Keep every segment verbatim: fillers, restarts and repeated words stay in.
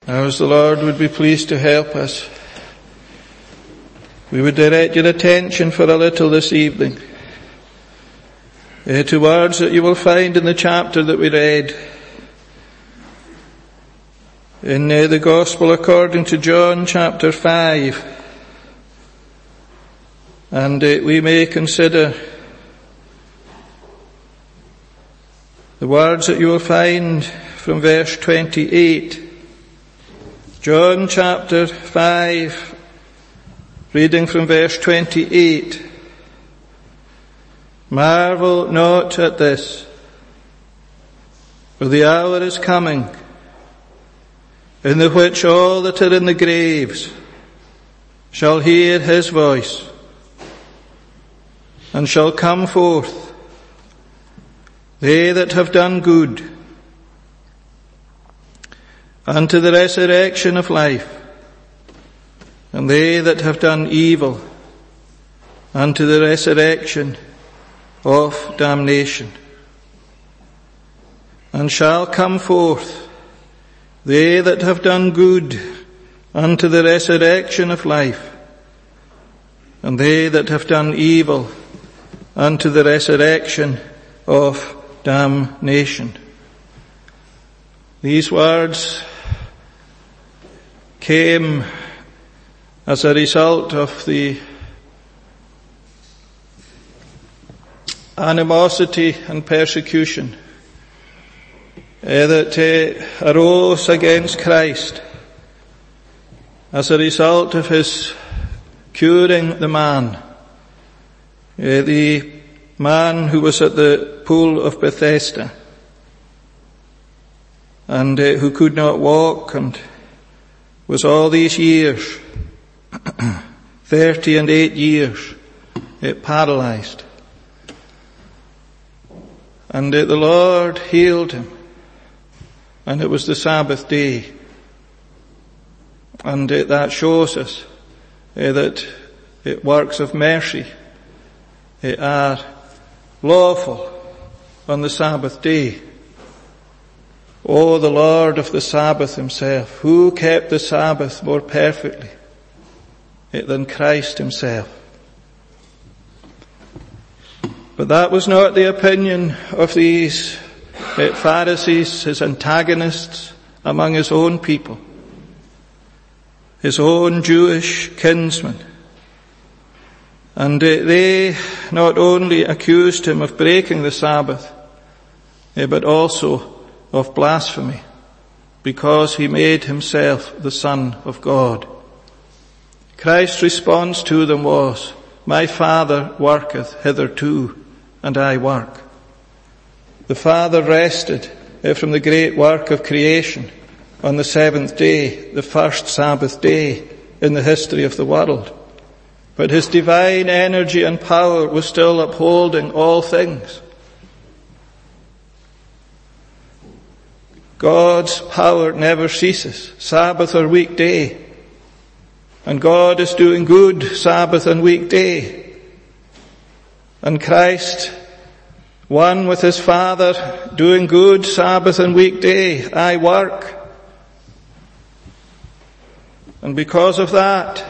Now, as the Lord would be pleased to help us, we would direct your attention for a little this evening uh, to words that you will find in the chapter that we read in uh, the Gospel according to John chapter five. And uh, we may consider the words that you will find from verse twenty-eight. John chapter five, reading from verse twenty-eight. Marvel not at this, for the hour is coming, in the which all that are in the graves shall hear his voice, and shall come forth, they that have done good, unto the resurrection of life, and they that have done evil, unto the resurrection of damnation. And shall come forth, they that have done good, unto the resurrection of life, and they that have done evil, unto the resurrection of damnation. These words came as a result of the animosity and persecution uh, that uh, arose against Christ as a result of his curing the man, uh, the man who was at the pool of Bethesda and uh, who could not walk and was all these years, thirty and eight years, it paralyzed. And uh, the Lord healed him, and it was the Sabbath day. And uh, that shows us uh, that uh, works of mercy uh, are lawful on the Sabbath day. O the Lord of the Sabbath himself, who kept the Sabbath more perfectly than Christ himself? But that was not the opinion of these Pharisees, his antagonists among his own people, his own Jewish kinsmen. And they not only accused him of breaking the Sabbath, but also of blasphemy, because he made himself the Son of God. Christ's response to them was, my Father worketh hitherto, and I work. The Father rested from the great work of creation on the seventh day, the first Sabbath day in the history of the world. But his divine energy and power was still upholding all things. God's power never ceases, Sabbath or weekday. And God is doing good Sabbath and weekday. And Christ, one with his Father, doing good Sabbath and weekday. I work. And because of that,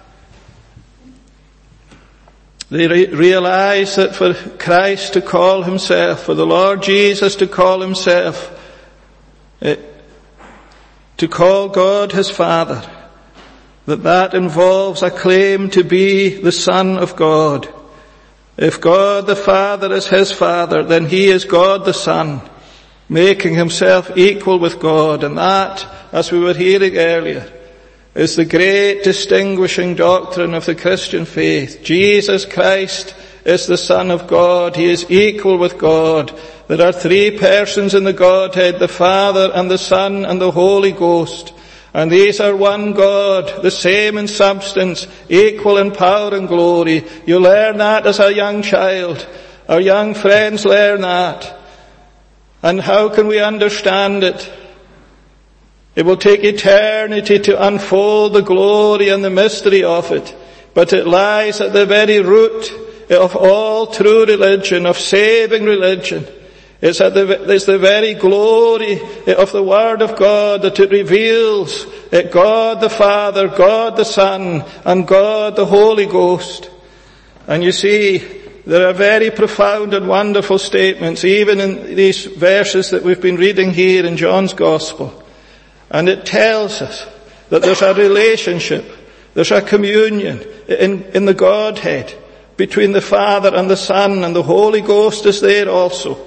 they re- realize that for Christ to call himself, for the Lord Jesus to call himself, It, to call God his Father, that that involves a claim to be the Son of God. If God the Father is his Father, then he is God the Son, making himself equal with God. And that, as we were hearing earlier, is the great distinguishing doctrine of the Christian faith. Jesus Christ is the Son of God. He is equal with God. There are three persons in the Godhead, the Father and the Son and the Holy Ghost. And these are one God, the same in substance, equal in power and glory. You learn that as a young child. Our young friends learn that. And how can we understand it? It will take eternity to unfold the glory and the mystery of it. But it lies at the very root of all true religion, of saving religion. It's, at the, it's the very glory of the Word of God that it reveals it God the Father, God the Son, and God the Holy Ghost. And you see, there are very profound and wonderful statements, even in these verses that we've been reading here in John's Gospel. And it tells us that there's a relationship, there's a communion in, in the Godhead between the Father and the Son, and the Holy Ghost is there also.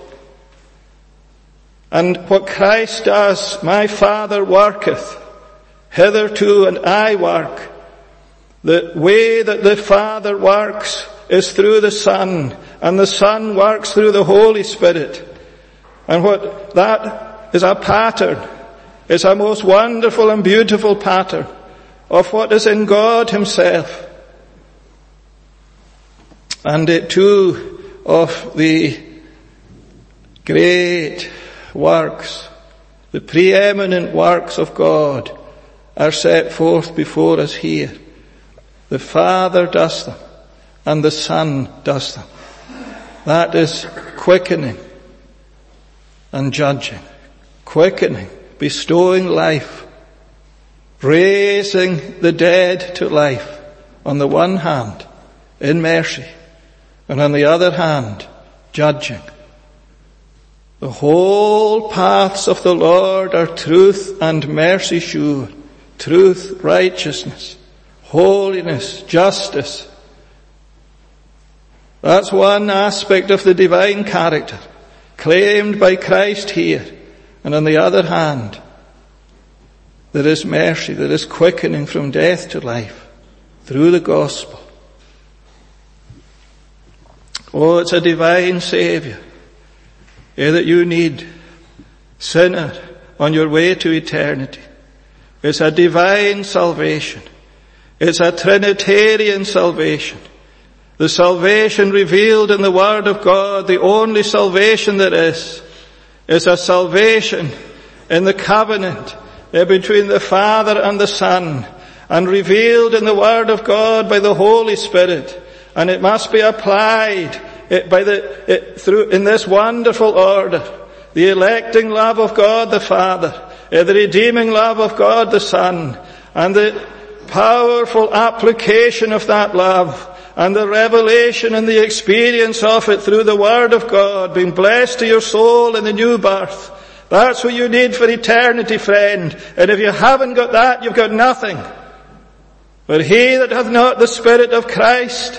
And what Christ does, my Father worketh hitherto, and I work. The way that the Father works is through the Son, and the Son works through the Holy Spirit. And what that is a pattern, is a most wonderful and beautiful pattern of what is in God Himself. And it too of the great works, the preeminent works of God are set forth before us here. The Father does them, and the Son does them. That is quickening and judging. Quickening, bestowing life, raising the dead to life on the one hand in mercy, and on the other hand judging. The whole paths of the Lord are truth and mercy sure, truth, righteousness, holiness, justice. That's one aspect of the divine character claimed by Christ here. And on the other hand, there is mercy, there is quickening from death to life through the gospel. Oh, it's a divine Saviour that you need, sinner, on your way to eternity. It's a divine salvation. It's a Trinitarian salvation. The salvation revealed in the Word of God, the only salvation there is, is a salvation in the covenant between the Father and the Son, and revealed in the Word of God by the Holy Spirit. And it must be applied it, by the, it, through, in this wonderful order. The electing love of God the Father, the redeeming love of God the Son, and the powerful application of that love, and the revelation and the experience of it through the Word of God, being blessed to your soul in the new birth. That's what you need for eternity, friend. And if you haven't got that, you've got nothing. But he that hath not the Spirit of Christ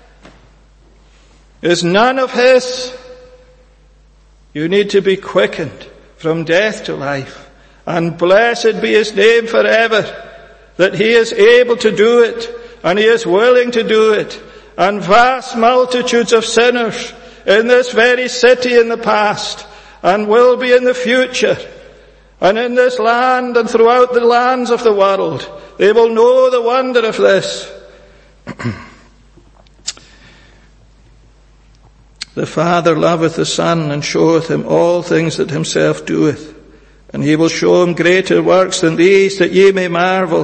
is none of his. You need to be quickened from death to life. And blessed be his name forever, that he is able to do it, and he is willing to do it. And vast multitudes of sinners in this very city in the past, and will be in the future, and in this land and throughout the lands of the world, they will know the wonder of this. The Father loveth the Son, and showeth him all things that himself doeth. And he will show him greater works than these, that ye may marvel.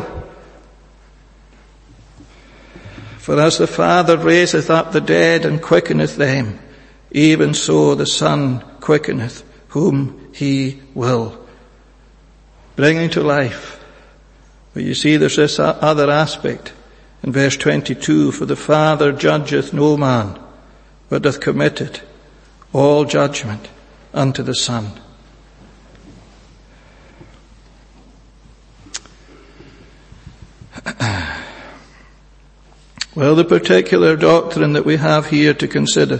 For as the Father raiseth up the dead and quickeneth them, even so the Son quickeneth whom he will. Bringing to life. But you see, there's this other aspect in verse twenty-two. For the Father judgeth no man, but hath committed all judgment unto the Son. Well, the particular doctrine that we have here to consider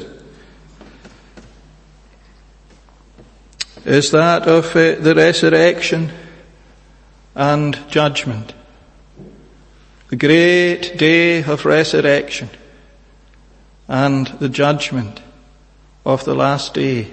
is that of uh, the resurrection and judgment. The great day of resurrection and the judgment of the last day.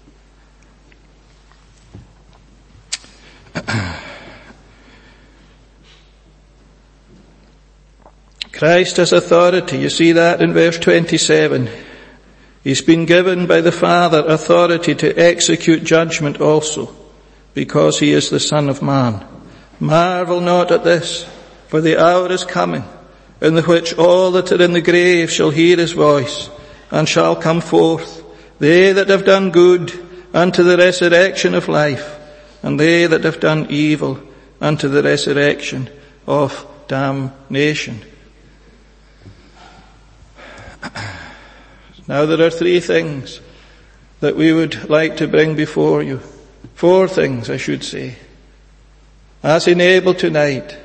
Christ has authority. You see that in verse twenty-seven. He's been given by the Father authority to execute judgment also, because he is the Son of Man. Marvel not at this, for the hour is coming, in the which all that are in the grave shall hear his voice, and shall come forth, they that have done good, unto the resurrection of life, and they that have done evil unto the resurrection of damnation. Now there are three things that we would like to bring before you. Four things, I should say, as enabled tonight.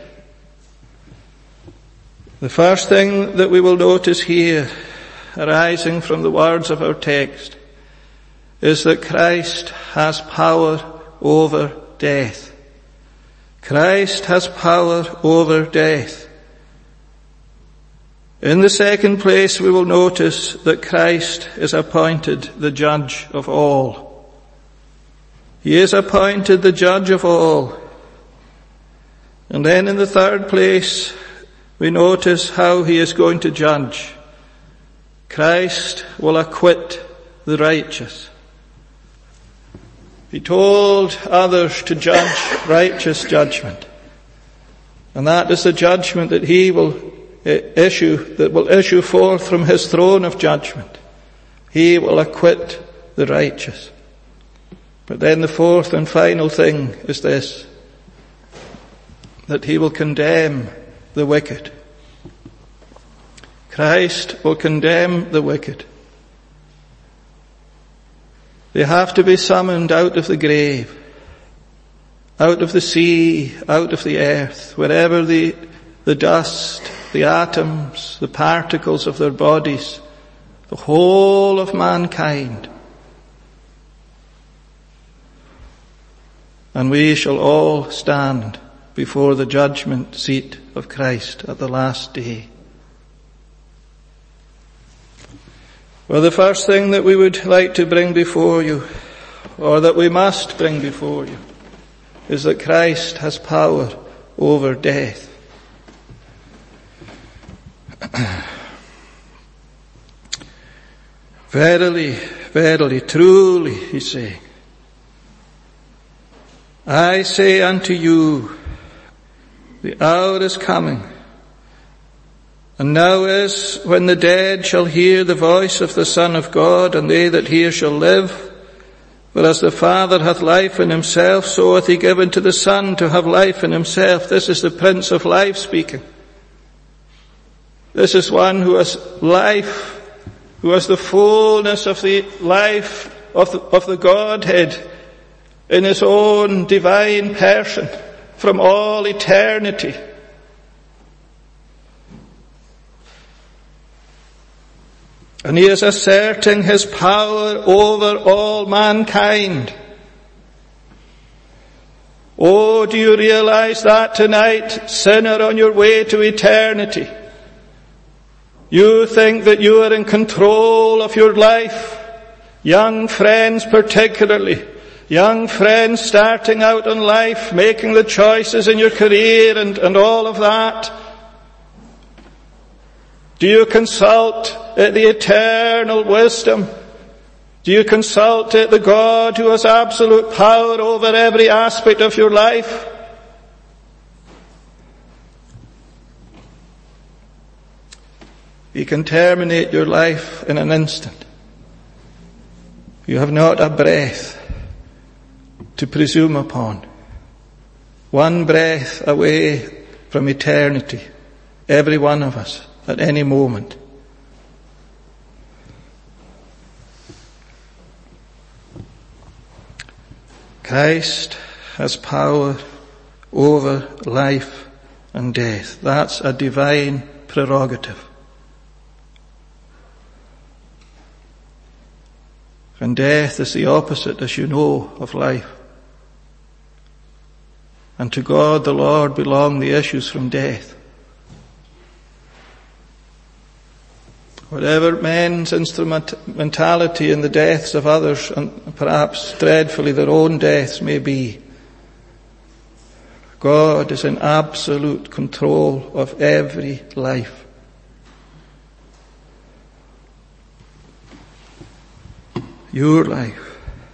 The first thing that we will notice here, arising from the words of our text, is that Christ has power over death. Christ has power over death. In the second place, we will notice that Christ is appointed the judge of all. He is appointed the judge of all. And then in the third place, we notice how he is going to judge. Christ will acquit the righteous. He told others to judge righteous judgment. And that is the judgment that he will issue, that will issue forth from his throne of judgment. He will acquit the righteous. But then the fourth and final thing is this, that he will condemn the wicked. Christ will condemn the wicked. They have to be summoned out of the grave, out of the sea, out of the earth, wherever the, the dust, the atoms, the particles of their bodies, the whole of mankind. And we shall all stand before the judgment seat of Christ at the last day. Well, the first thing that we would like to bring before you, or that we must bring before you, is that Christ has power over death. Verily, verily, truly, he's saying, I say unto you, the hour is coming, and now is, when the dead shall hear the voice of the Son of God, and they that hear shall live. For as the Father hath life in himself, so hath he given to the Son to have life in himself. This is the Prince of Life speaking. This is one who has life, who has the fullness of the life of the, of the Godhead in his own divine person from all eternity. And he is asserting his power over all mankind. Oh, do you realize that tonight, sinner on your way to eternity? You think that you are in control of your life. Young friends particularly. Young friends starting out in life, making the choices in your career and, and all of that. Do you consult uh, the eternal wisdom? Do you consult uh, the God who has absolute power over every aspect of your life? He can terminate your life in an instant. You have not a breath to presume upon. One breath away from eternity, every one of us, at any moment. Christ has power over life and death. That's a divine prerogative. And death is the opposite, as you know, of life. And to God the Lord belong the issues from death. Whatever men's instrumentality in the deaths of others, and perhaps dreadfully their own deaths may be, God is in absolute control of every life. Your life.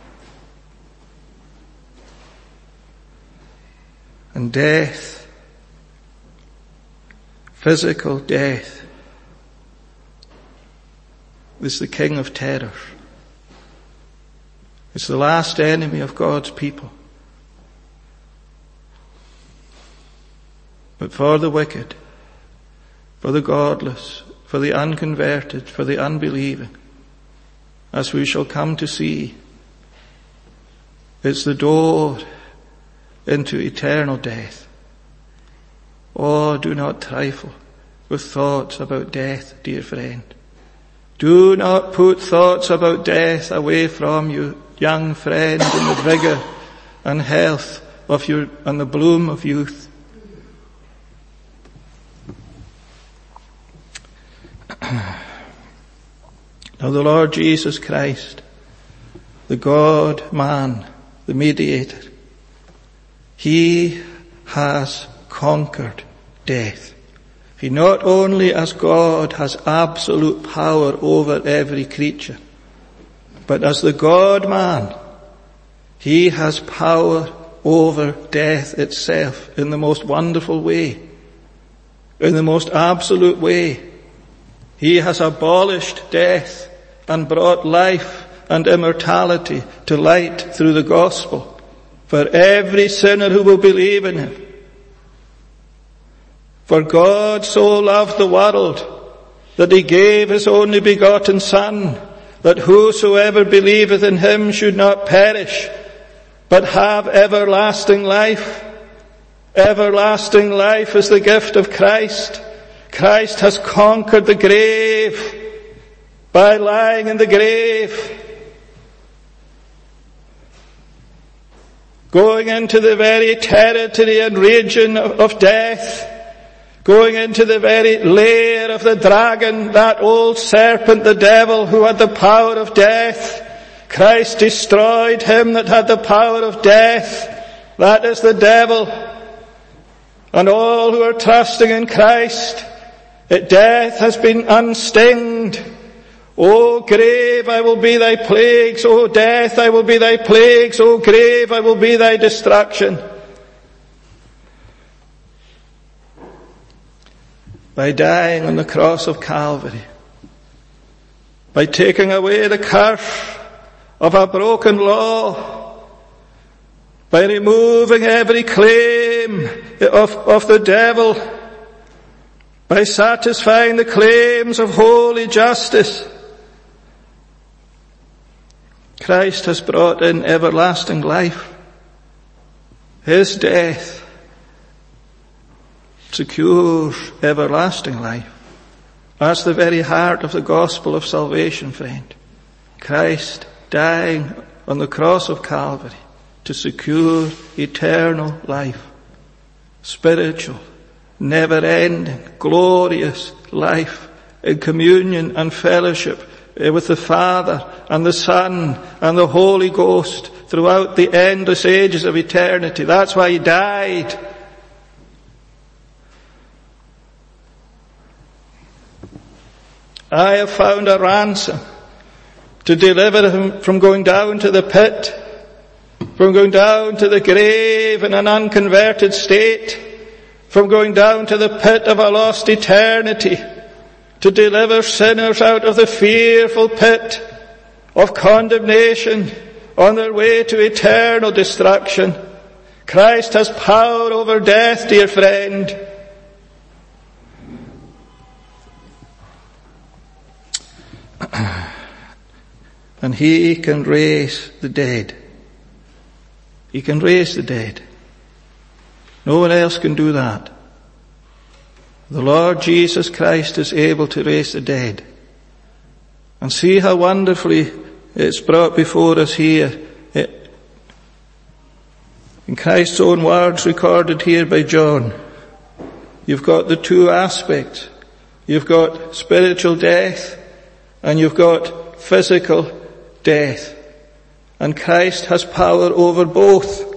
And death, physical death, is the king of terror. It's the last enemy of God's people. But for the wicked, for the godless, for the unconverted, for the unbelieving, as we shall come to see, it's the door into eternal death. Oh, do not trifle with thoughts about death, dear friend. Do not put thoughts about death away from you, young friend, in the vigour and health of your, and the bloom of youth. Now the Lord Jesus Christ, the God-man, the mediator, he has conquered death. He not only as God has absolute power over every creature, but as the God-man, he has power over death itself in the most wonderful way, in the most absolute way. He has abolished death and brought life and immortality to light through the gospel for every sinner who will believe in him. For God so loved the world that he gave his only begotten Son, that whosoever believeth in him should not perish, but have everlasting life. Everlasting life is the gift of Christ. Christ has conquered the grave by lying in the grave, going into the very territory and region of, of death, going into the very lair of the dragon, that old serpent, the devil, who had the power of death. Christ destroyed him that had the power of death. That is the devil. And all who are trusting in Christ, that death has been unstinged. O grave, I will be thy plagues. O death, I will be thy plagues. O grave, I will be thy destruction. By dying on the cross of Calvary, by taking away the curse of a broken law, by removing every claim of, of the devil, by satisfying the claims of holy justice, Christ has brought in everlasting life. His death secures everlasting life. That's the very heart of the gospel of salvation, friend. Christ dying on the cross of Calvary to secure eternal life. Spiritual, never-ending, glorious life in communion and fellowship with the Father and the Son and the Holy Ghost throughout the endless ages of eternity. That's why he died. I have found a ransom to deliver him from going down to the pit, from going down to the grave in an unconverted state, from going down to the pit of a lost eternity, to deliver sinners out of the fearful pit of condemnation on their way to eternal destruction. Christ has power over death, dear friend. And he can raise the dead. He can raise the dead. No one else can do that. The Lord Jesus Christ is able to raise the dead. And see how wonderfully it's brought before us here. It, in Christ's own words recorded here by John, you've got the two aspects. You've got spiritual death and you've got physical death. And Christ has power over both.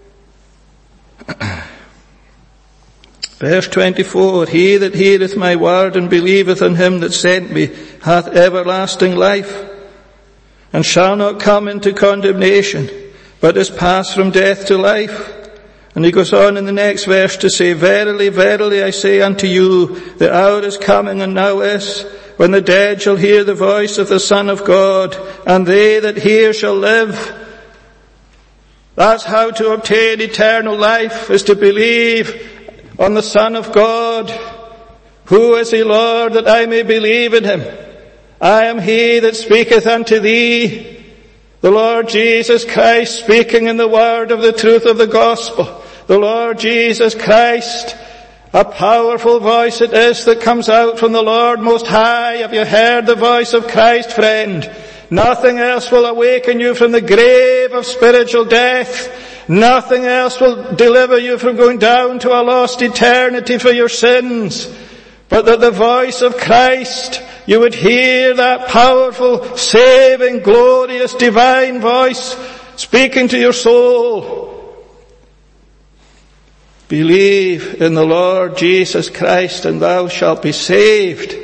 Verse twenty-four, he that heareth my word and believeth on him that sent me hath everlasting life, and shall not come into condemnation, but is passed from death to life. And he goes on in the next verse to say, verily, verily, I say unto you, the hour is coming and now is, when the dead shall hear the voice of the Son of God, and they that hear shall live. That's how to obtain eternal life, is to believe on the Son of God. Who is he, Lord, that I may believe in him? I am he that speaketh unto thee. The Lord Jesus Christ speaking in the word of the truth of the gospel. The Lord Jesus Christ, a powerful voice it is that comes out from the Lord Most High. Have you heard the voice of Christ, friend? Nothing else will awaken you from the grave of spiritual death. Nothing else will deliver you from going down to a lost eternity for your sins. But that the voice of Christ, you would hear that powerful, saving, glorious, divine voice speaking to your soul. Believe in the Lord Jesus Christ and thou shalt be saved.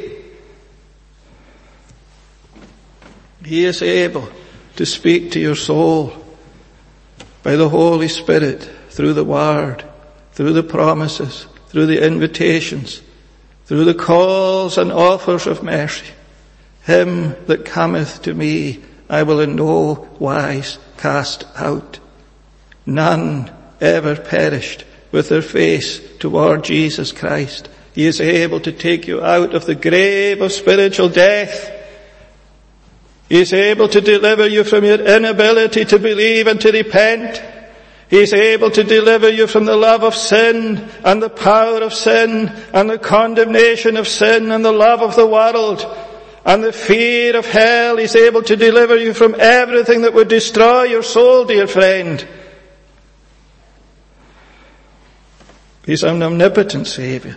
He is able to speak to your soul by the Holy Spirit, through the Word, through the promises, through the invitations, through the calls and offers of mercy. Him that cometh to me, I will in no wise cast out. None ever perished with their face toward Jesus Christ. He is able to take you out of the grave of spiritual death. He is able to deliver you from your inability to believe and to repent. He is able to deliver you from the love of sin and the power of sin and the condemnation of sin and the love of the world and the fear of hell. He is able to deliver you from everything that would destroy your soul, dear friend. He's an omnipotent Saviour.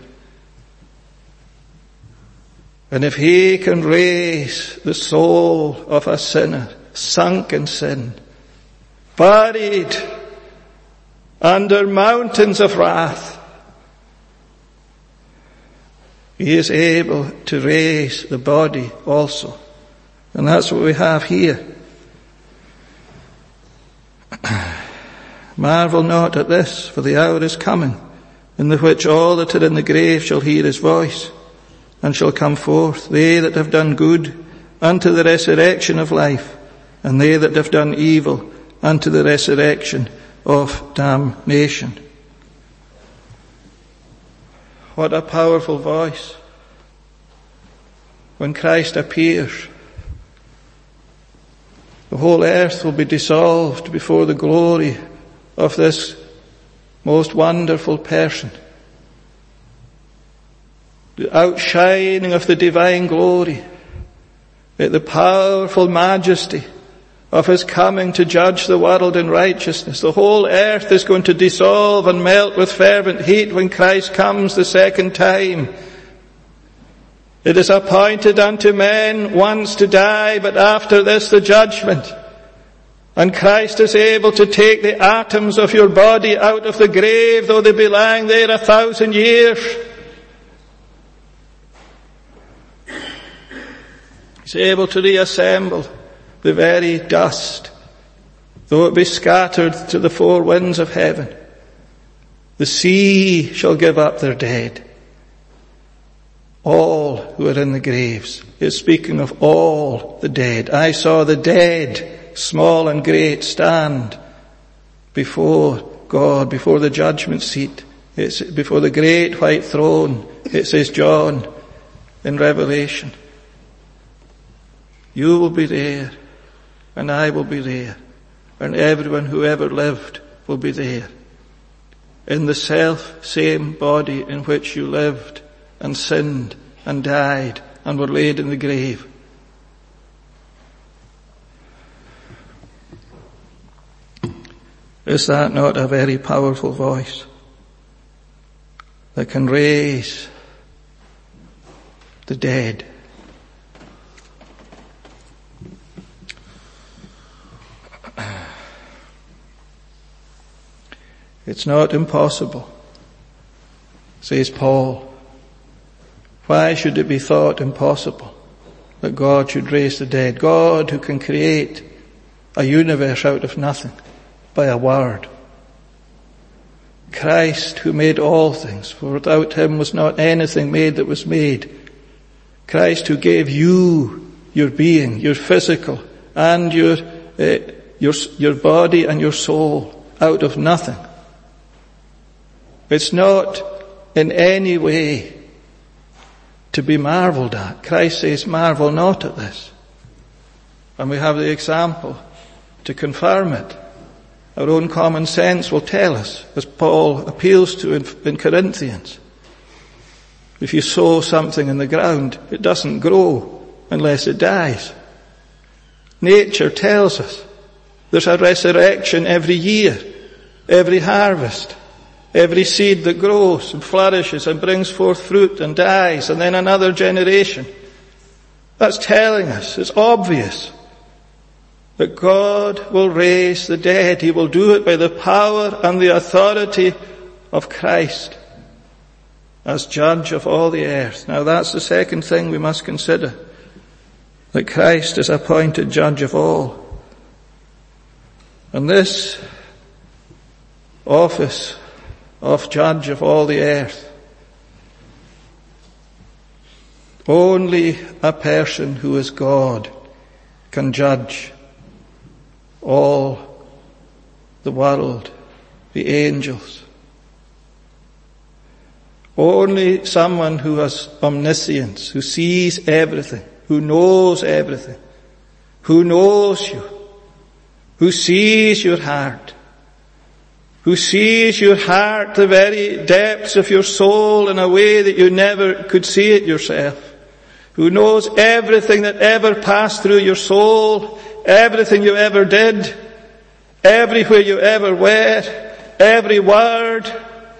And if he can raise the soul of a sinner, sunk in sin, buried under mountains of wrath, he is able to raise the body also. And that's what we have here. Marvel not at this, for the hour is coming, in the which all that are in the grave shall hear his voice, and shall come forth, they that have done good unto the resurrection of life, and they that have done evil unto the resurrection of damnation. What a powerful voice. When Christ appears, the whole earth will be dissolved before the glory of this most wonderful person. The outshining of the divine glory, the powerful majesty of his coming to judge the world in righteousness. The whole earth is going to dissolve and melt with fervent heat when Christ comes the second time. It is appointed unto men once to die, but after this the judgment. And Christ is able to take the atoms of your body out of the grave, though they be lying there a thousand years. He's able to reassemble the very dust, though it be scattered to the four winds of heaven. The sea shall give up their dead. All who are in the graves. He's speaking of all the dead. I saw the dead, small and great, stand before God, before the judgment seat. It's before the great white throne. It says John in Revelation. You will be there, and I will be there, and everyone who ever lived will be there, in the self-same body in which you lived and sinned and died and were laid in the grave. Is that not a very powerful voice that can raise the dead? It's not impossible, says Paul. Why should it be thought impossible that God should raise the dead? God who can create a universe out of nothing by a word. Christ who made all things, for without him was not anything made that was made. Christ who gave you your being, your physical and your, uh, your, your body and your soul out of nothing. It's not in any way to be marveled at. Christ says, marvel not at this. And we have the example to confirm it. Our own common sense will tell us, as Paul appeals to in, in Corinthians. If you sow something in the ground, it doesn't grow unless it dies. Nature tells us there's a resurrection every year, every harvest, every seed that grows and flourishes and brings forth fruit and dies, and then another generation. That's telling us, it's obvious, that God will raise the dead. He will do it by the power and the authority of Christ as judge of all the earth. Now that's the second thing we must consider, that Christ is appointed judge of all. And this office of judge of all the earth, only a person who is God can judge all the world, the angels. Only someone who has omniscience, who sees everything, who knows everything, who knows you, who sees your heart, who sees your heart, the very depths of your soul in a way that you never could see it yourself, who knows everything that ever passed through your soul, everything you ever did, everywhere you ever were, every word,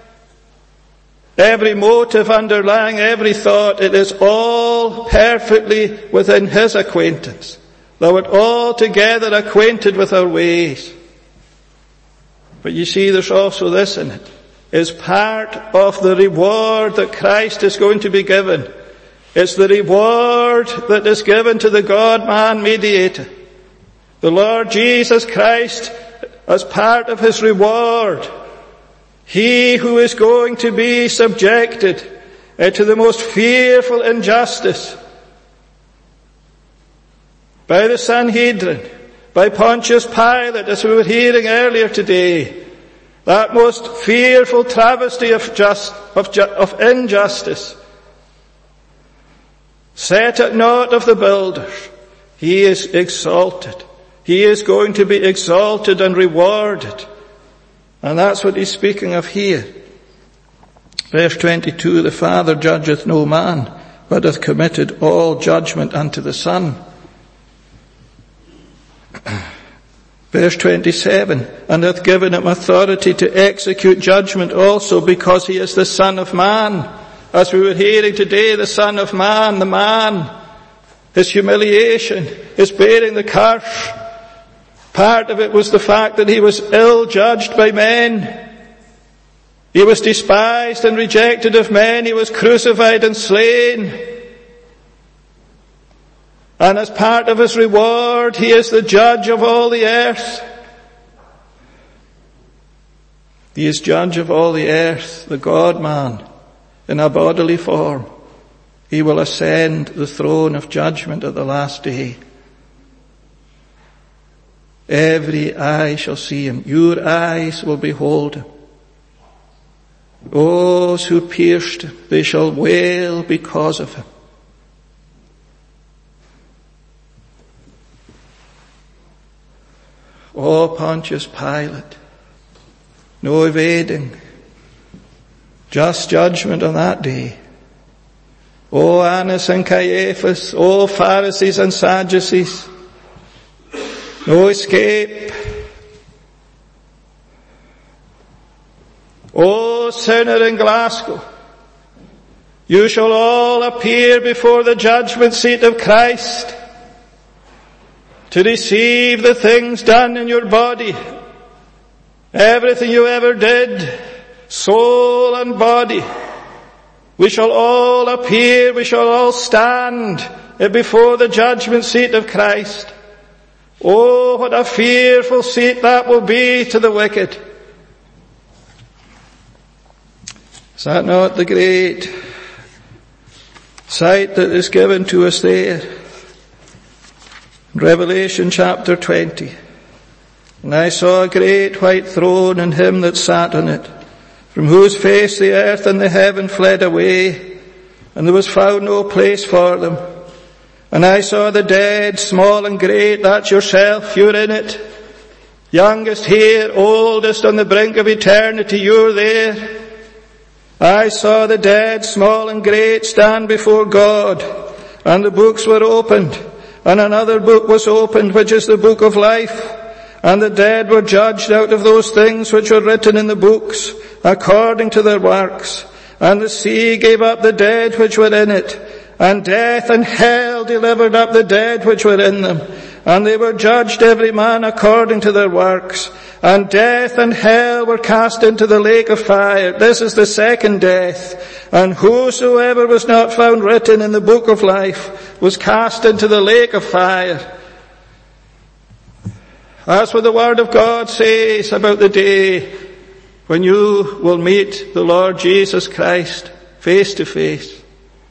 every motive underlying every thought, it is all perfectly within His acquaintance. Thou art altogether acquainted with our ways. But you see, there's also this in it. It's part of the reward that Christ is going to be given. It's the reward that is given to the God-man mediator. The Lord Jesus Christ, as part of His reward, He who is going to be subjected uh, to the most fearful injustice by the Sanhedrin, by Pontius Pilate, as we were hearing earlier today, that most fearful travesty of, just, of, ju- of injustice, set at naught of the builders, He is exalted. He is going to be exalted and rewarded. And that's what He's speaking of here. Verse twenty-two, the Father judgeth no man, but hath committed all judgment unto the Son. Verse twenty-seven, and hath given Him authority to execute judgment also, because He is the Son of Man. As we were hearing today, the Son of Man, the man, His humiliation, His bearing the curse. Part of it was the fact that He was ill-judged by men. He was despised and rejected of men. He was crucified and slain. And as part of His reward, He is the judge of all the earth. He is judge of all the earth, the God-man, in a bodily form. He will ascend the throne of judgment at the last day. Every eye shall see Him. Your eyes will behold Him. Those who pierced Him, they shall wail because of Him. O Pontius Pilate, no evading just judgment on that day. O Annas and Caiaphas, O Pharisees and Sadducees, no escape. O sinner in Glasgow, you shall all appear before the judgment seat of Christ to receive the things done in your body, everything you ever did, soul and body. We shall all appear, we shall all stand before the judgment seat of Christ. Oh, what a fearful seat that will be to the wicked. Is that not the great sight that is given to us there. Revelation chapter twenty. And I saw a great white throne and him that sat on it, from whose face the earth and the heaven fled away, and there was found no place for them. And I saw the dead, small and great, that's yourself, you're in it. Youngest here, oldest on the brink of eternity, you're there. I saw the dead, small and great, stand before God, and the books were opened, and another book was opened, which is the book of life. And the dead were judged out of those things which were written in the books, according to their works. And the sea gave up the dead which were in it, and death and hell delivered up the dead which were in them. And they were judged every man according to their works. And death and hell were cast into the lake of fire. This is the second death. And whosoever was not found written in the book of life was cast into the lake of fire. That's what the Word of God says about the day when you will meet the Lord Jesus Christ face to face.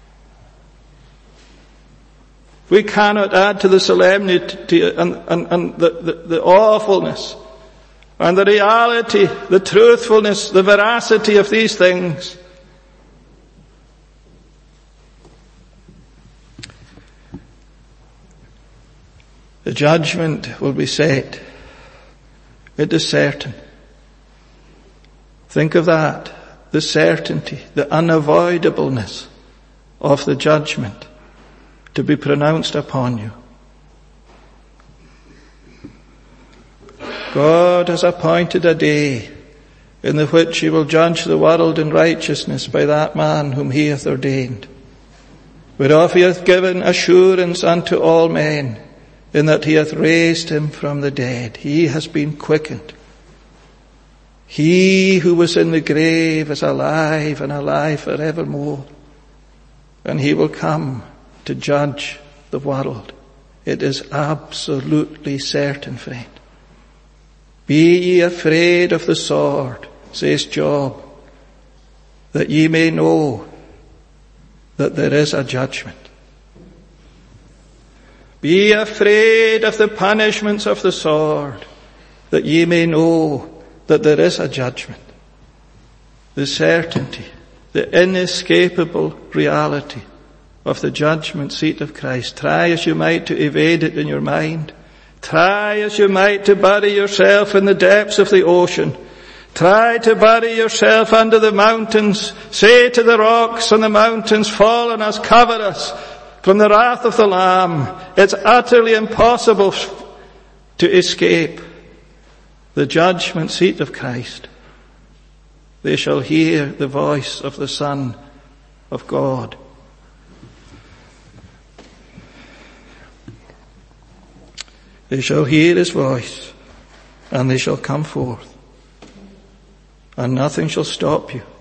We cannot add to the solemnity and, and, and the, the, the awfulness and the reality, the truthfulness, the veracity of these things. The judgment will be set. It is certain. Think of that. The certainty, the unavoidableness of the judgment to be pronounced upon you. God has appointed a day in the which he will judge the world in righteousness by that man whom he hath ordained, whereof he hath given assurance unto all men, in that he hath raised him from the dead. He has been quickened. He who was in the grave is alive and alive forevermore. And he will come to judge the world. It is absolutely certain, friend. Be ye afraid of the sword, says Job, that ye may know that there is a judgment. Be afraid of the punishments of the sword, that ye may know that there is a judgment. The certainty, the inescapable reality of the judgment seat of Christ. Try as you might to evade it in your mind. Try as you might to bury yourself in the depths of the ocean. Try to bury yourself under the mountains. Say to the rocks and the mountains, fall on us, cover us from the wrath of the Lamb. It's utterly impossible to escape the judgment seat of Christ. They shall hear the voice of the Son of God. They shall hear his voice, and they shall come forth, and nothing shall stop you.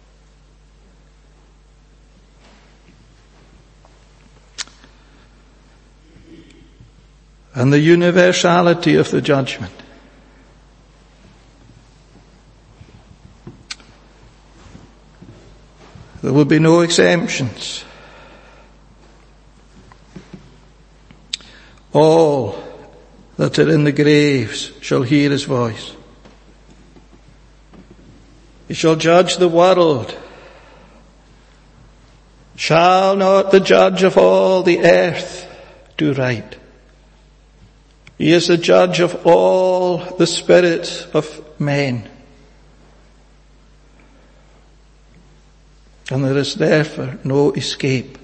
And the universality of the judgment. There will be no exemptions. All that are in the graves shall hear his voice. He shall judge the world. Shall not the judge of all the earth do right? He is the judge of all the spirits of men. And there is therefore no escape.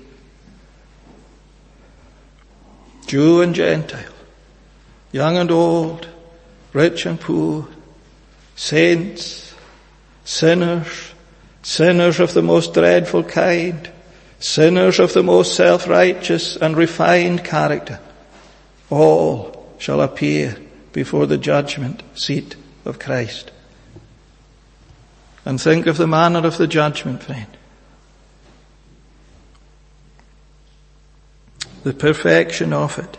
Jew and Gentile, young and old, rich and poor, saints, sinners, sinners of the most dreadful kind, sinners of the most self-righteous and refined character, all shall appear before the judgment seat of Christ. And think of the manner of the judgment, friend. The perfection of it.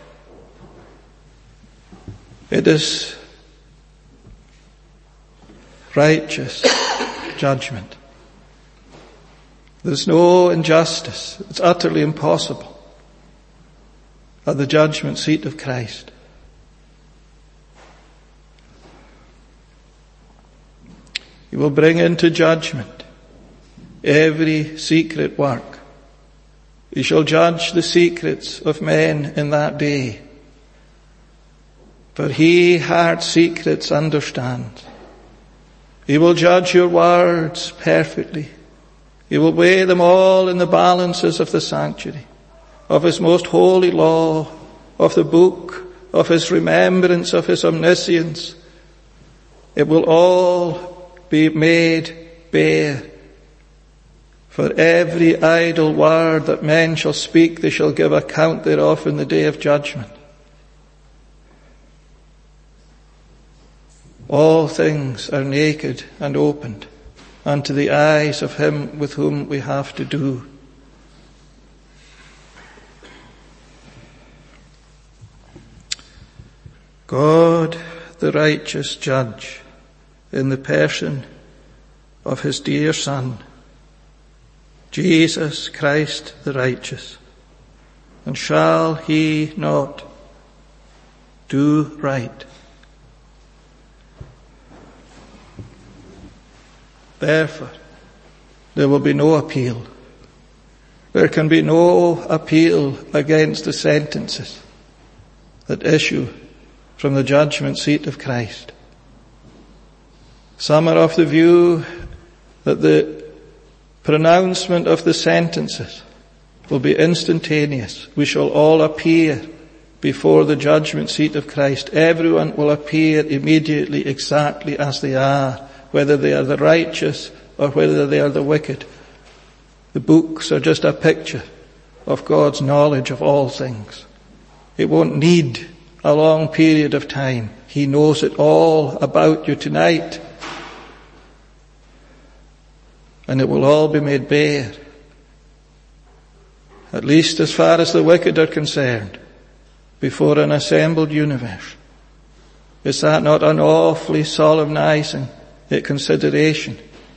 It is righteous judgment. There's no injustice. It's utterly impossible at the judgment seat of Christ. He will bring into judgment every secret work. He shall judge the secrets of men in that day. For he heart's secrets understands. He will judge your words perfectly. He will weigh them all in the balances of the sanctuary, of his most holy law, of the book, of his remembrance, of his omniscience. It will all be made bare. For every idle word that men shall speak, they shall give account thereof in the day of judgment. All things are naked and opened unto the eyes of him with whom we have to do. God, the righteous judge, in the person of his dear Son, Jesus Christ the righteous. And shall he not do right? Therefore, there will be no appeal. There can be no appeal against the sentences that issue from the judgment seat of Christ. Some are of the view that the pronouncement of the sentences will be instantaneous. We shall all appear before the judgment seat of Christ. Everyone will appear immediately exactly as they are, whether they are the righteous or whether they are the wicked. The books are just a picture of God's knowledge of all things. It won't need a long period of time. He knows it all about you tonight. And it will all be made bare. At least as far as the wicked are concerned, before an assembled universe. Is that not an awfully solemnizing consideration?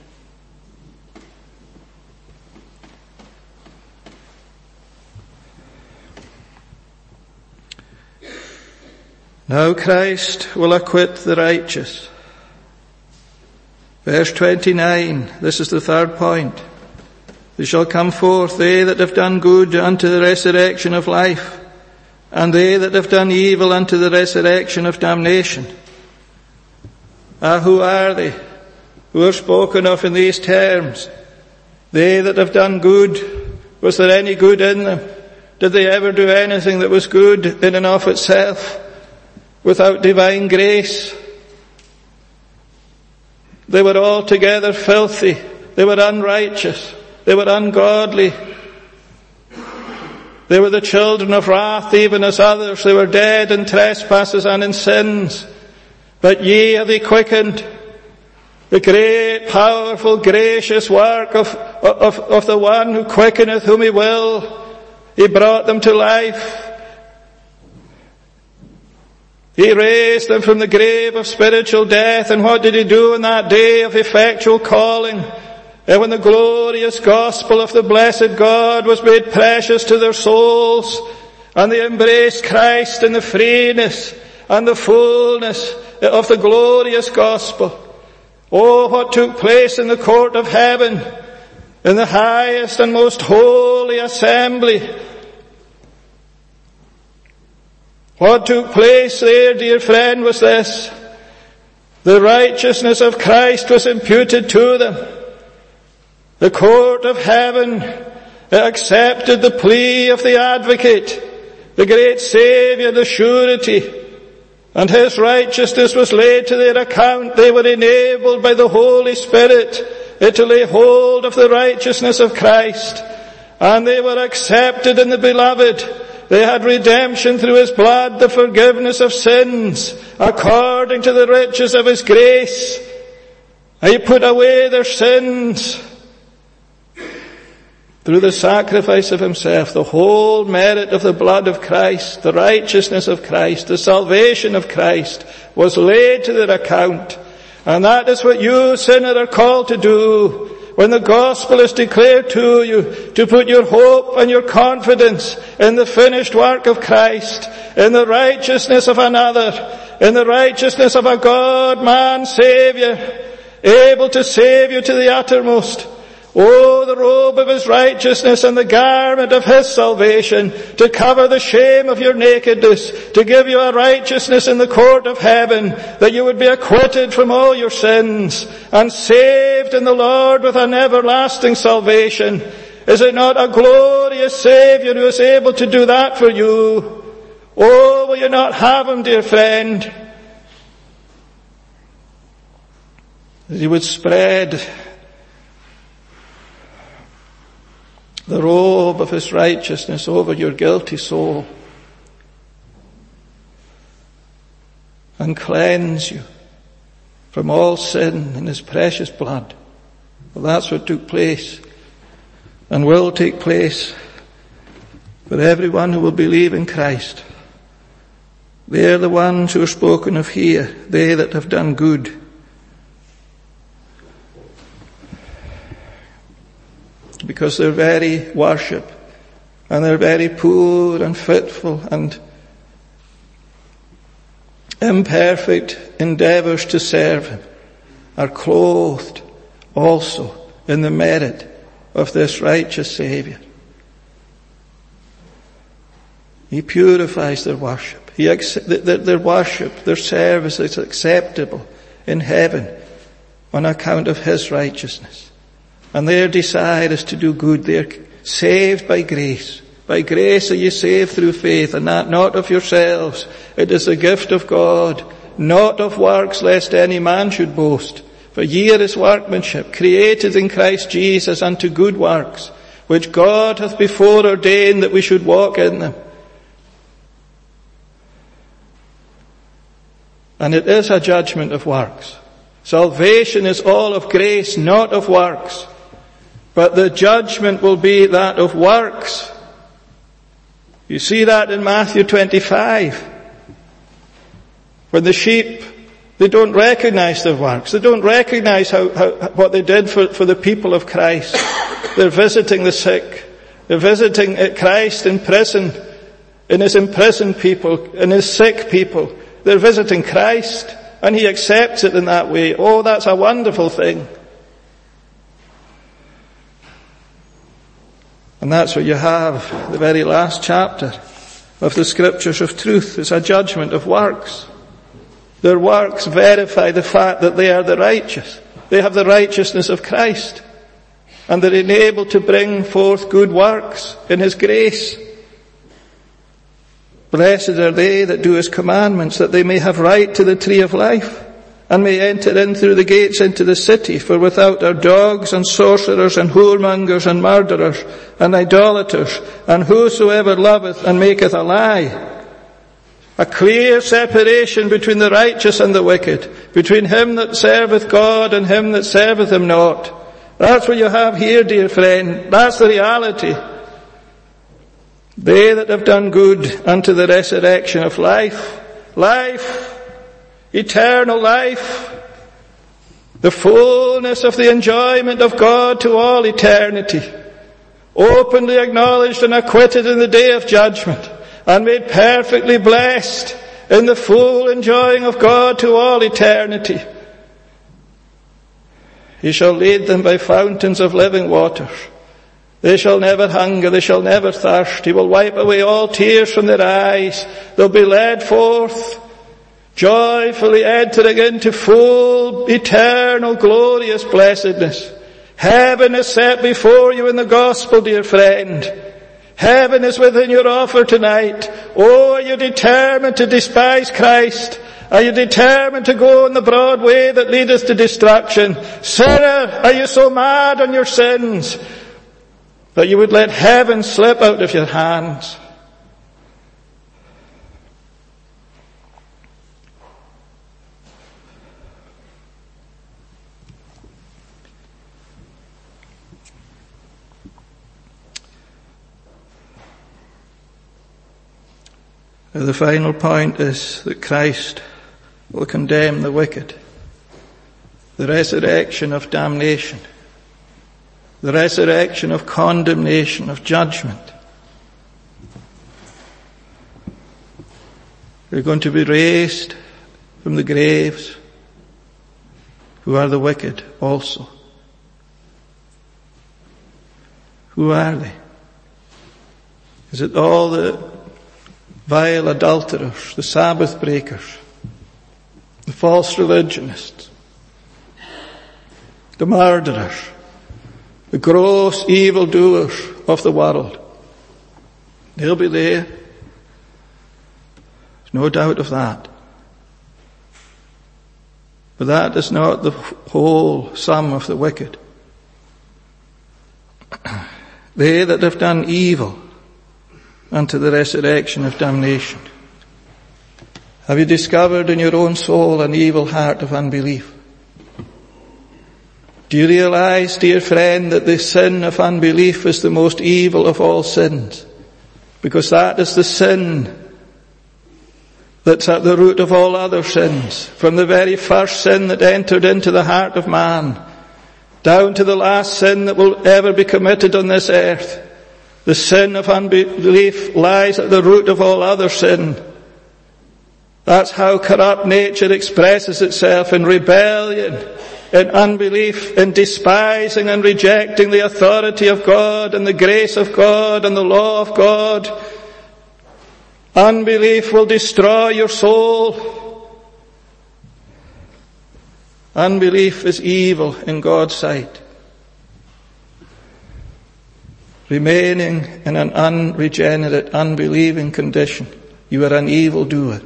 Now Christ will acquit the righteous. Verse twenty-nine, this is the third point. They shall come forth, they that have done good, unto the resurrection of life, and they that have done evil unto the resurrection of damnation. Ah, who are they who are spoken of in these terms? They that have done good. Was there any good in them? Did they ever do anything that was good in and of itself without divine grace? They were altogether filthy. They were unrighteous. They were ungodly. They were the children of wrath, even as others. They were dead in trespasses and in sins. But ye have he quickened. The great, powerful, gracious work of, of, of the one who quickeneth whom he will. He brought them to life. He raised them from the grave of spiritual death. And what did he do in that day of effectual calling? And when the glorious gospel of the blessed God was made precious to their souls, and they embraced Christ in the freeness and the fullness of the glorious gospel. Oh, what took place in the court of heaven, in the highest and most holy assembly. What took place there, dear friend, was this. The righteousness of Christ was imputed to them. The court of heaven accepted the plea of the advocate, the great Saviour, the surety, and his righteousness was laid to their account. They were enabled by the Holy Spirit to lay hold of the righteousness of Christ, and they were accepted in the Beloved. They had redemption through his blood, the forgiveness of sins, according to the riches of his grace. He put away their sins through the sacrifice of himself. The whole merit of the blood of Christ, the righteousness of Christ, the salvation of Christ was laid to their account. And that is what you, sinner, are called to do. when the gospel is declared to you, to put your hope and your confidence in the finished work of Christ, in the righteousness of another, in the righteousness of a God-man Saviour, able to save you to the uttermost. Oh, the robe of his righteousness and the garment of his salvation, to cover the shame of your nakedness, to give you a righteousness in the court of heaven, that you would be acquitted from all your sins and saved in the Lord with an everlasting salvation. Is it not a glorious Saviour who is able to do that for you? Oh, will you not have him, dear friend? That he would spread the robe of his righteousness over your guilty soul and cleanse you from all sin in his precious blood. Well, that's what took place and will take place for everyone who will believe in Christ. They are the ones who are spoken of here, they that have done good. Because their very worship and their very poor and fitful and imperfect endeavours to serve him are clothed also in the merit of this righteous Saviour. He purifies their worship. He their, their worship, their service is acceptable in heaven on account of his righteousness. And their desire is to do good. They are saved by grace. By grace are you saved through faith, and that not of yourselves. It is the gift of God, not of works, lest any man should boast. For ye are his workmanship, created in Christ Jesus unto good works, which God hath before ordained that we should walk in them. And it is a judgment of works. Salvation is all of grace, not of works. But the judgment will be that of works. You see that in Matthew twenty-five. When the sheep, they don't recognize their works. They don't recognize how, how, what they did for, for the people of Christ. They're visiting the sick. They're visiting Christ in prison, in his imprisoned people, in his sick people. They're visiting Christ, and he accepts it in that way. Oh, that's a wonderful thing. And that's what you have, the very last chapter of the Scriptures of Truth. It's a judgment of works. Their works verify the fact that they are the righteous. They have the righteousness of Christ. And they're enabled to bring forth good works in his grace. Blessed are they that do his commandments, that they may have right to the tree of life, and may enter in through the gates into the city. For without are dogs and sorcerers and whoremongers and murderers and idolaters and whosoever loveth and maketh a lie. A clear separation between the righteous and the wicked, between him that serveth God and him that serveth him not. That's what you have here, dear friend. That's the reality. They that have done good unto the resurrection of life, life, eternal life, the fullness of the enjoyment of God to all eternity, openly acknowledged and acquitted in the day of judgment, and made perfectly blessed in the full enjoying of God to all eternity. He shall lead them by fountains of living waters. They shall never hunger, they shall never thirst. He will wipe away all tears from their eyes. They'll be led forth, joyfully entering into full, eternal, glorious blessedness. Heaven is set before you in the gospel, dear friend. Heaven is within your offer tonight. Oh, are you determined to despise Christ? Are you determined to go in the broad way that leadeth to destruction? Sinner, are you so mad on your sins that you would let heaven slip out of your hands? The final point is that Christ will condemn the wicked. The resurrection of damnation. the resurrection of condemnation, of judgment. They're going to be raised from the graves, who are the wicked also. Who are they? Is it all the vile adulterers, the Sabbath breakers, the false religionists, the murderers, the gross evildoers of the world? They'll be there. There's no doubt of that. But that is not the whole sum of the wicked. They that have done evil unto the resurrection of damnation. Have you discovered in your own soul an evil heart of unbelief? Do you realize, dear friend, that the sin of unbelief is the most evil of all sins? Because that is the sin that's at the root of all other sins. From the very first sin that entered into the heart of man, down to the last sin that will ever be committed on this earth. The sin of unbelief lies at the root of all other sin. That's how corrupt nature expresses itself, in rebellion, in unbelief, in despising and rejecting the authority of God and the grace of God and the law of God. Unbelief will destroy your soul. Unbelief is evil in God's sight. Remaining in an unregenerate, unbelieving condition, you are an evildoer.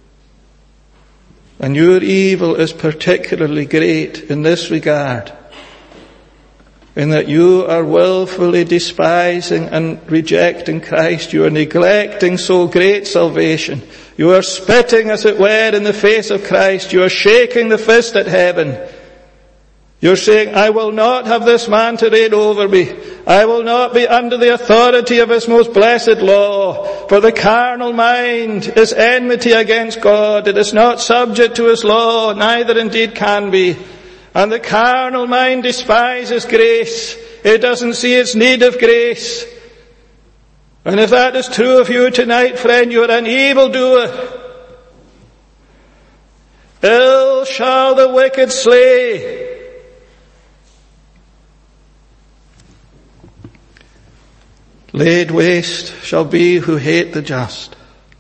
And your evil is particularly great in this regard, in that you are willfully despising and rejecting Christ. You are neglecting so great salvation. You are spitting, as it were, in the face of Christ. You are shaking the fist at heaven. You're saying, I will not have this man to reign over me. I will not be under the authority of his most blessed law. For the carnal mind is enmity against God. It is not subject to his law, neither indeed can be. And the carnal mind despises grace. It doesn't see its need of grace. And if that is true of you tonight, friend, you are an evildoer. Ill shall the wicked slay. Laid waste shall be who hate the just.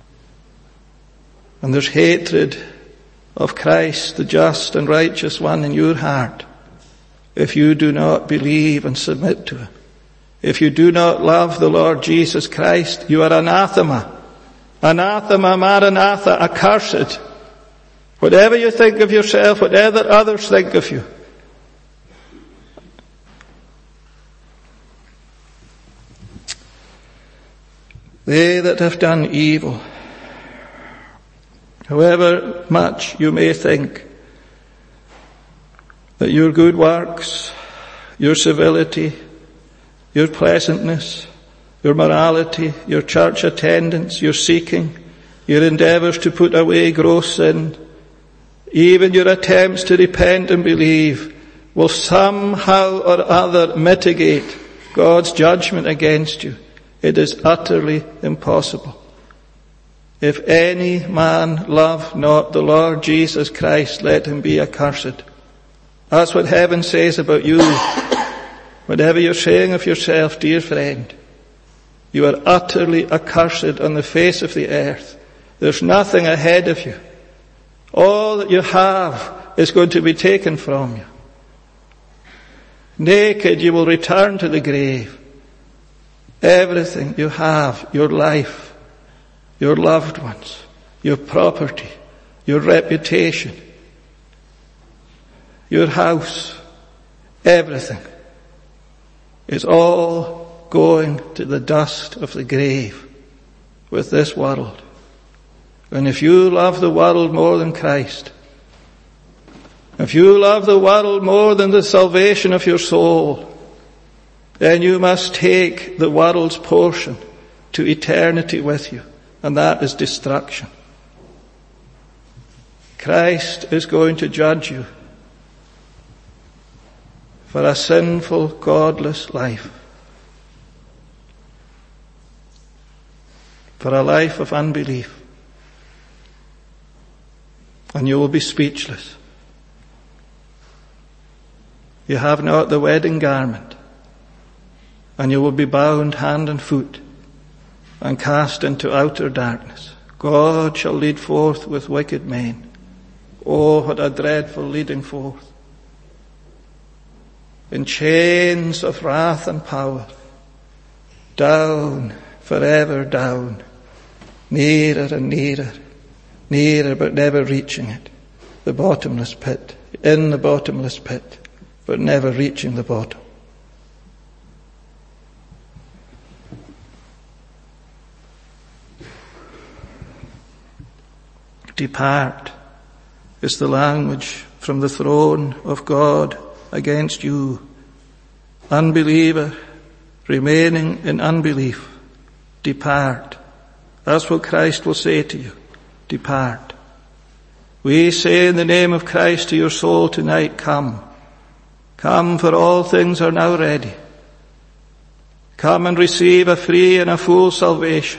And there's hatred of Christ, the just and righteous one, in your heart, if you do not believe and submit to him. If you do not love the Lord Jesus Christ, you are anathema. Anathema, maranatha, accursed. Whatever you think of yourself, whatever others think of you. They that have done evil, however much you may think that your good works, your civility, your pleasantness, your morality, your church attendance, your seeking, your endeavours to put away gross sin, even your attempts to repent and believe, will somehow or other mitigate God's judgment against you. It is utterly impossible. If any man love not the Lord Jesus Christ, let him be accursed. That's what heaven says about you. Whatever you're saying of yourself, dear friend, you are utterly accursed on the face of the earth. There's nothing ahead of you. All that you have is going to be taken from you. Naked you will return to the grave. Everything you have, your life, your loved ones, your property, your reputation, your house, everything is all going to the dust of the grave with this world. And if you love the world more than Christ, if you love the world more than the salvation of your soul, then you must take the world's portion to eternity with you, and that is destruction. Christ is going to judge you for a sinful, godless life. For a life of unbelief. And you will be speechless. You have not the wedding garment, and you will be bound hand and foot and cast into outer darkness. God shall lead forth with wicked men. Oh, what a dreadful leading forth. In chains of wrath and power, down, forever down, nearer and nearer, nearer but never reaching it, the bottomless pit, in the bottomless pit, but never reaching the bottom. Depart is the language from the throne of God against you. Unbeliever, remaining in unbelief, depart. That's what Christ will say to you. Depart. We say in the name of Christ to your soul tonight, come. Come, for all things are now ready. Come and receive a free and a full salvation.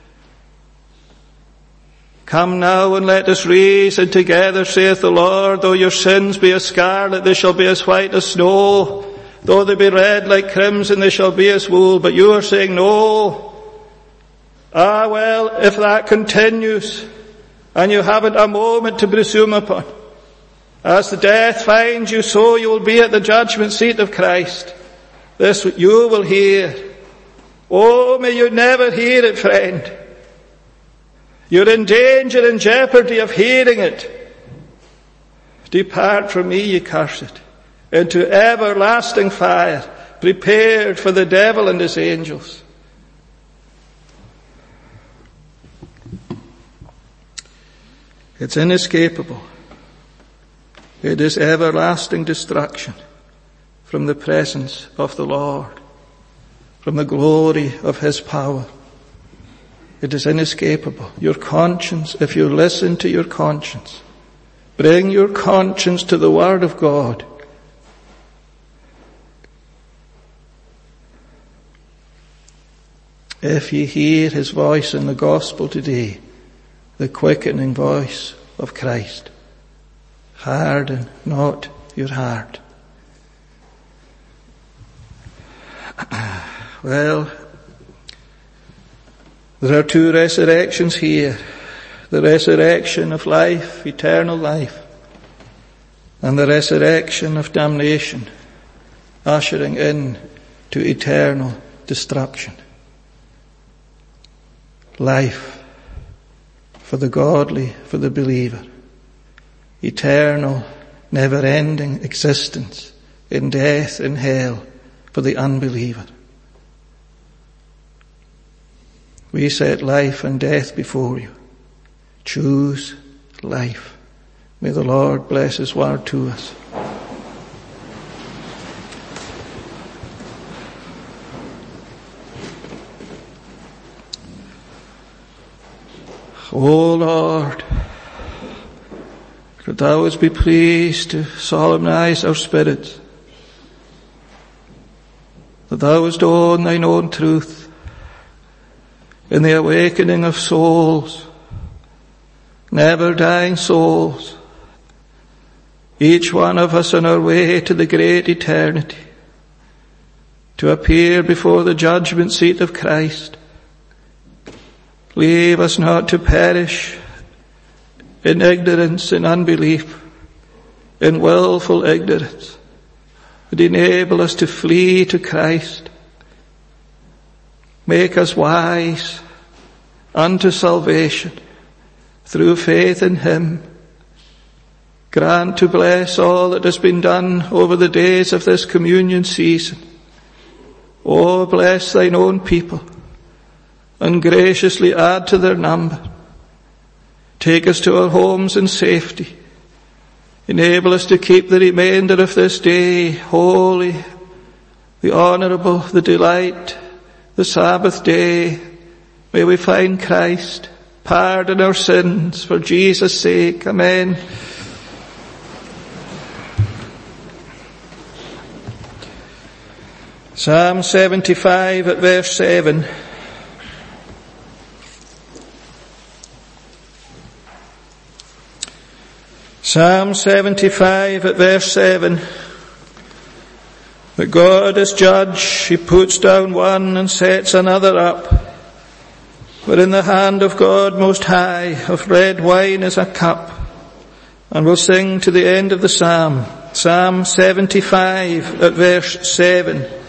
Come now and let us reason together, saith the Lord. Though your sins be as scarlet, they shall be as white as snow. Though they be red like crimson, they shall be as wool. But you are saying, no. Ah, well, if that continues, and you haven't a moment to presume upon, as the death finds you, so you will be at the judgment seat of Christ. This you will hear. Oh, may you never hear it, friend. You're in danger and jeopardy of hearing it. Depart from me, ye cursed, into everlasting fire, prepared for the devil and his angels. It's inescapable. It is everlasting destruction from the presence of the Lord, from the glory of His power. It is inescapable. Your conscience, if you listen to your conscience, bring your conscience to the Word of God. If ye hear His voice in the gospel today, the quickening voice of Christ, harden not your heart. Well, there are two resurrections here. The resurrection of life, eternal life, and the resurrection of damnation, ushering in to eternal destruction. Life for the godly, for the believer. Eternal, never-ending existence in death, in hell, for the unbeliever. We set life and death before you. Choose life. May the Lord bless His word to us. O Lord, could Thou be pleased to solemnize our spirits, that Thou wouldst own Thine own truth in the awakening of souls, never dying souls, each one of us on our way to the great eternity, to appear before the judgment seat of Christ. Leave us not to perish in ignorance, in unbelief, in willful ignorance, but enable us to flee to Christ. Make us wise unto salvation through faith in Him. Grant to bless all that has been done over the days of this communion season. Oh, bless Thine own people and graciously add to their number. Take us to our homes in safety. Enable us to keep the remainder of this day holy, the honourable, the delight, the Sabbath day. May we find Christ, pardon our sins for Jesus' sake. Amen. Psalm seventy-five at verse seven. Psalm seventy-five at verse seven. But God is judge, he puts down one and sets another up. But in the hand of God Most High, of red wine is a cup. And we'll sing to the end of the psalm. Psalm seventy-five at verse seven.